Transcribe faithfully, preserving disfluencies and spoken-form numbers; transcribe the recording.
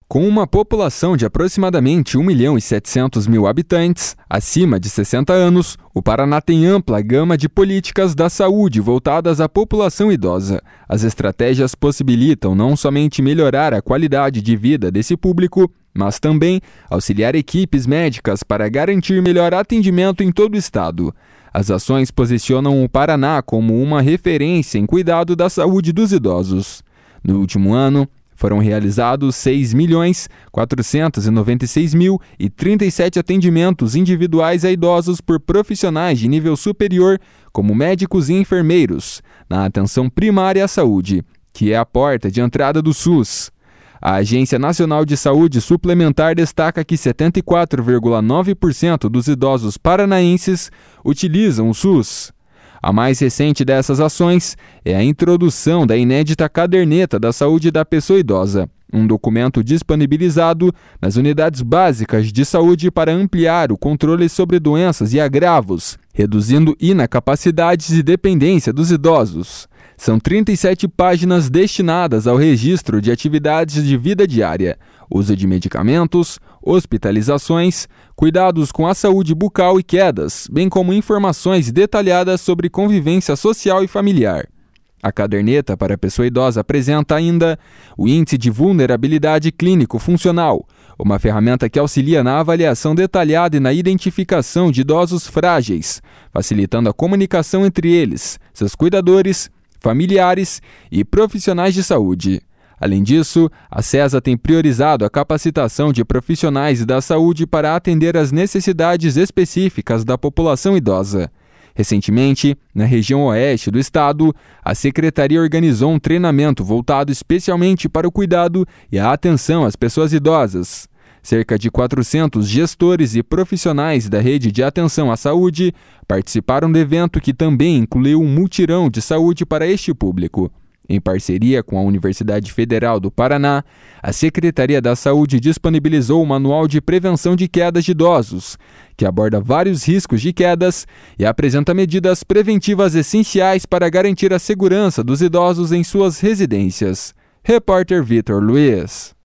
Com uma população de aproximadamente um milhão e setecentos mil habitantes, acima de sessenta anos, o Paraná tem ampla gama de políticas da saúde voltadas à população idosa. As estratégias possibilitam não somente melhorar a qualidade de vida desse público, mas também auxiliar equipes médicas para garantir melhor atendimento em todo o estado. As ações posicionam o Paraná como uma referência em cuidado da saúde dos idosos. No último ano, foram realizados seis milhões quatrocentos e noventa e seis mil e trinta e sete atendimentos individuais a idosos por profissionais de nível superior, como médicos e enfermeiros, na atenção primária à saúde, que é a porta de entrada do SUS. A Agência Nacional de Saúde Suplementar destaca que setenta e quatro vírgula nove por cento dos idosos paranaenses utilizam o SUS. A mais recente dessas ações é a introdução da inédita Caderneta da Saúde da Pessoa Idosa, um documento disponibilizado nas unidades básicas de saúde para ampliar o controle sobre doenças e agravos, reduzindo inacapacidades e dependência dos idosos. São trinta e sete páginas destinadas ao registro de atividades de vida diária, uso de medicamentos, hospitalizações, cuidados com a saúde bucal e quedas, bem como informações detalhadas sobre convivência social e familiar. A caderneta para a pessoa idosa apresenta ainda o Índice de Vulnerabilidade Clínico-Funcional, uma ferramenta que auxilia na avaliação detalhada e na identificação de idosos frágeis, facilitando a comunicação entre eles, seus cuidadores, familiares e profissionais de saúde. Além disso, a SESA tem priorizado a capacitação de profissionais da saúde para atender às necessidades específicas da população idosa. Recentemente, na região oeste do estado, a Secretaria organizou um treinamento voltado especialmente para o cuidado e a atenção às pessoas idosas. Cerca de quatrocentos gestores e profissionais da rede de atenção à saúde participaram do evento, que também incluiu um mutirão de saúde para este público. Em parceria com a Universidade Federal do Paraná, a Secretaria da Saúde disponibilizou o Manual de Prevenção de Quedas de Idosos, que aborda vários riscos de quedas e apresenta medidas preventivas essenciais para garantir a segurança dos idosos em suas residências. Repórter Vitor Luiz.